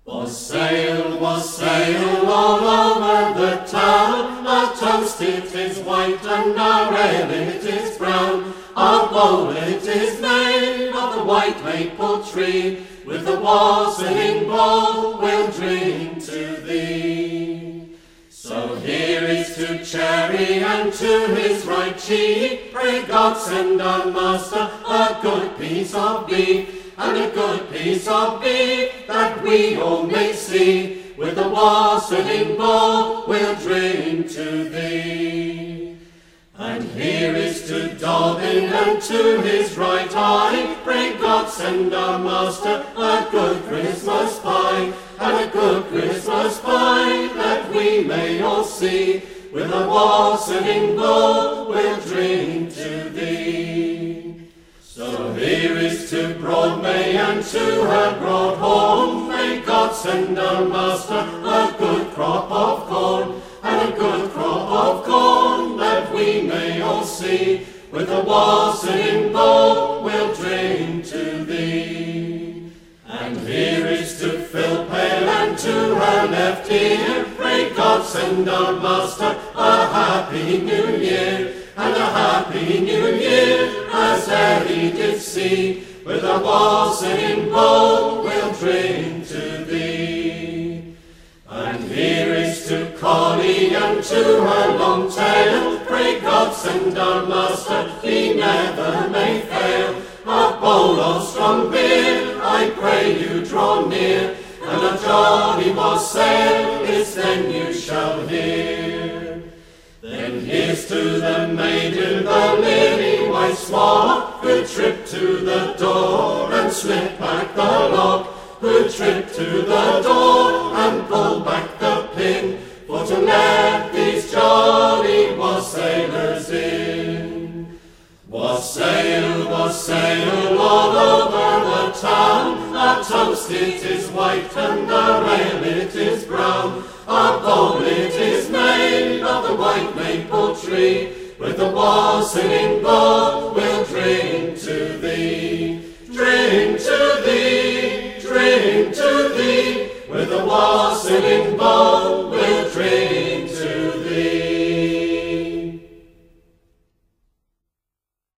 Was sail all over the town. Our toast it is white and our ale it is brown. Our bowl it is made of the white maple tree. With the wassailing bowl we'll drink to thee. So here is to Cherry and to his right cheek. Pray God send our master a good piece of beef, and a good piece of beef that we all may see. With the wassailing bowl we'll drink to thee. And here is to Dobbin and to his right eye. Pray God send our master a good Christmas pie, and a good Christmas pie that we may all see. With a wassailing bowl we'll drink to thee. So here is to Broadmay and to her broad horn. May God send our master a good crop of corn, and a good crop of corn that we may all see. With a wassailing bowl we'll drink to thee. And here is to Philpale and to her left ear. Pray God send our master a happy new year, and a happy new year as e'er he did see. With a wassailing bowl we'll drink to thee. And here is to Collie and to her long tail. Pray God send our master he never may fail. A bowl of strong beer I pray you draw near, and a jolly wassail is then you shall hear. Then here's to the maiden, the lily white swan, who tripped to the door and slipped back the lock, who tripped to the door and pulled back the pin, for to let these jolly wassailers in. Wassail, wassail all over the town. Our toast it is white and our ale it is brown. Our bowl it is made of the white maple tree. With the wassailing bowl